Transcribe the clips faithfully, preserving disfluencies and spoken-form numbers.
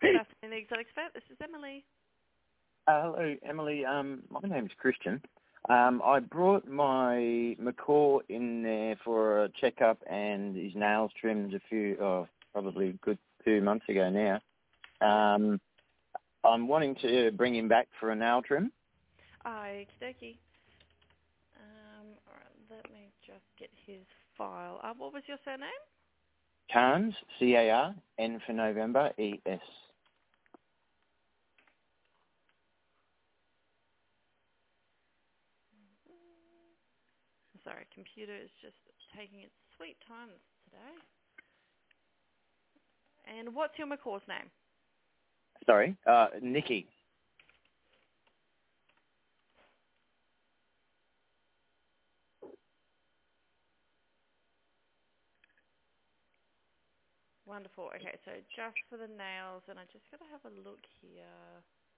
Good afternoon, the Exotic Expert. This is Emily. Uh, hello, Emily. Um, my name's Christian. Um, I brought my macaw in there for a checkup and his nails trimmed a few, oh, probably a good two months ago now. Um, I'm wanting to bring him back for a nail trim. Okie dokie. Um, all right, let me just get his file. Uh, what was your surname? Carnes, C A R, N for November, E S. Sorry, computer is just taking its sweet time today. And what's your macaw's name? Sorry, uh, Nikki. Wonderful. Okay, so just for the nails, and I just got to have a look here.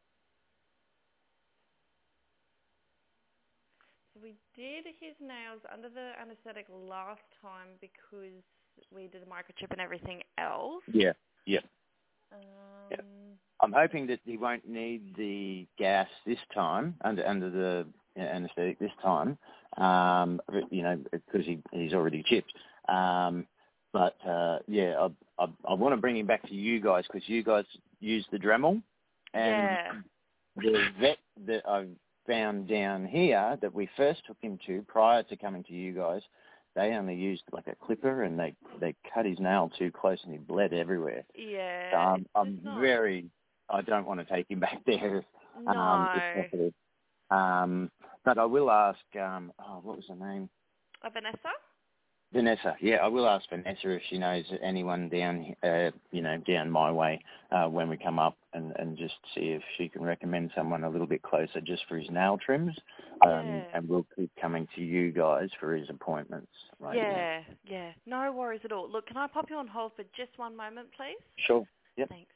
So we did his nails under the anaesthetic last time because we did a microchip and everything else. Yeah, yeah. Um, yeah. I'm hoping that he won't need the gas this time, under under the anaesthetic this time, um, you know, because he, he's already chipped. Um, but, uh, yeah, I, I, I want to bring him back to you guys because you guys use the Dremel. And yeah. the vet that I've found down here that we first took him to prior to coming to you guys, they only used like a clipper and they, they cut his nail too close and he bled everywhere. Yeah. So I'm, I'm not... very, I don't want to take him back there. No. Um, if possible. Um, but I will ask, um, oh, what was her name? Uh, Vanessa? Vanessa, yeah, I will ask Vanessa if she knows anyone down, uh, you know, down my way uh, when we come up, and, and just see if she can recommend someone a little bit closer just for his nail trims. Um, Yeah. and we'll keep coming to you guys for his appointments. Right Yeah, now. yeah. No worries at all. Look, can I pop you on hold for just one moment, please? Sure. Yep. Thanks.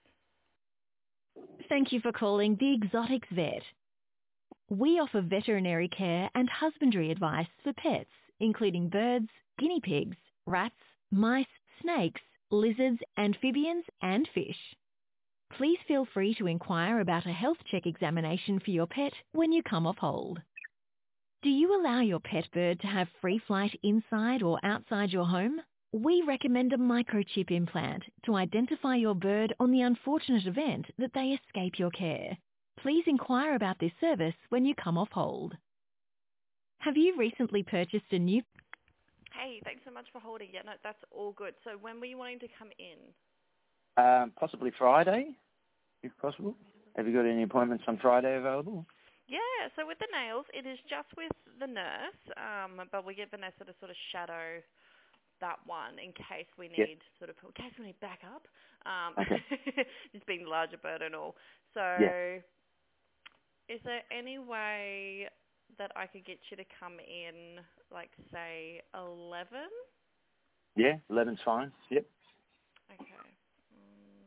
Thank you for calling the Exotics Vet. We offer veterinary care and husbandry advice for pets, including birds, guinea pigs, rats, mice, snakes, lizards, amphibians, and fish. Please feel free to inquire about a health check examination for your pet when you come off hold. Do you allow your pet bird to have free flight inside or outside your home? We recommend a microchip implant to identify your bird on the unfortunate event that they escape your care. Please inquire about this service when you come off hold. Have you recently purchased a new... Hey, thanks so much for holding. Yeah, no, that's all good. So when were you wanting to come in? Um, possibly Friday, if possible. Have you got any appointments on Friday available? Yeah, so with the nails, it is just with the nurse, um, but we get Vanessa to sort of shadow that one in case we need Yep. sort of in case we need backup. Um, Okay. just being the larger bird and all. So, Yeah. is there any way that I could get you to come in, like say eleven? Yeah, eleven's fine. Yep. Okay. Mm.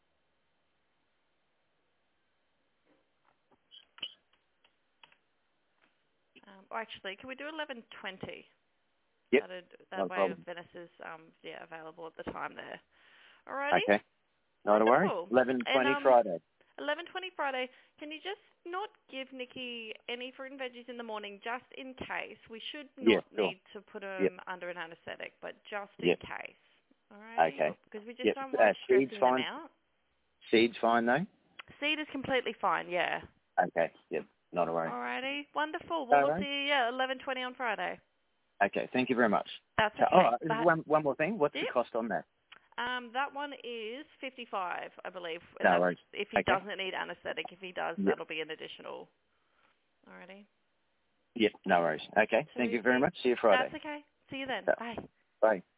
Um, or actually, can we do eleven twenty? Yep. That'd, Not that a way problem. Vanessa's um, yeah available at the time there. Alrighty. Okay. Not a worry. Wonderful. eleven And twenty um, Friday. eleven twenty Friday. Can you just not give Nikki any fruit and veggies in the morning, just in case? We should Yeah, not sure. need to put Yep. him under an anaesthetic, but just in Yep. case. Alrighty. Okay. Because we just Yep. don't Uh, want seed's stressing them fine. out. Seed's fine though. Seed is completely fine. Yeah. Okay. Yep. Not a worry. Alrighty. Wonderful. Well, All we'll right. see you. Yeah, eleven twenty on Friday. Okay. Thank you very much. That's So, oh, okay. uh, But, one one more thing. What's the yep. cost on that? Um, that one is fifty-five, I believe. And No that's worries. if he Okay. doesn't need anaesthetic. If he does, Yep. that'll be an additional. Alrighty. Yep. No worries. Okay. Thank you very Terrific. much. See you Friday. That's okay. See you then. So, Bye. bye.